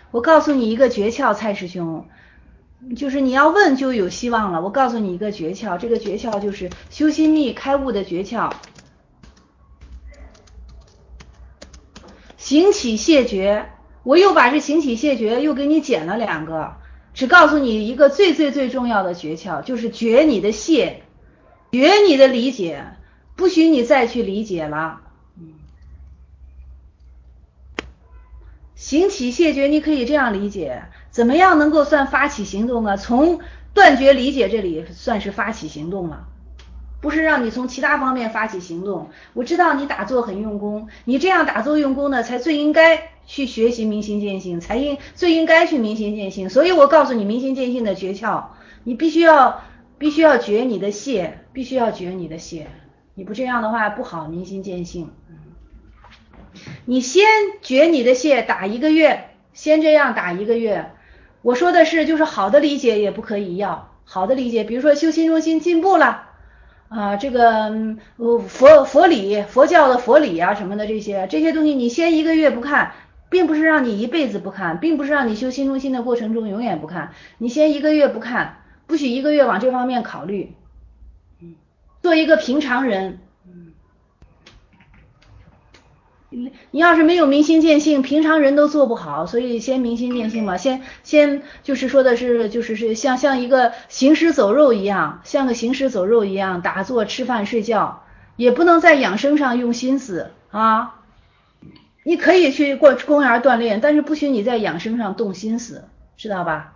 我告诉你一个诀窍，蔡师兄，就是你要问就有希望了。我告诉你一个诀窍，这个诀窍就是修心密开悟的诀窍。行起谢绝，我又把这行起谢绝又给你减了2个，只告诉你一个最重要的诀窍，就是绝你的谢，绝你的理解，不许你再去理解了。行起谢绝你可以这样理解，怎么样能够算发起行动呢？从断绝理解这里算是发起行动了，不是让你从其他方面发起行动。我知道你打坐很用功，你这样打坐用功呢，才最应该去学习明心见性，最应该去明心见性。所以我告诉你明心见性的诀窍，你必须要绝你的谢，必须要绝你的谢，你不这样的话不好明心见性。你先绝你的谢，打1个月，先这样打1个月。我说的是就是好的理解也不可以要，好的理解，比如说修心中心进步了这个佛理，佛教的佛理什么的这些东西，你先1个月不看，并不是让你一辈子不看，并不是让你修心中心的过程中永远不看，你先1个月不看，不许1个月往这方面考虑，做一个平常人。你要是没有明心见性，平常人都做不好，所以先明心见性嘛，先就是说的是就是像一个行尸走肉一样，像个行尸走肉一样打坐吃饭睡觉，也不能在养生上用心思啊。你可以去公园锻炼，但是不许你在养生上动心思，知道吧？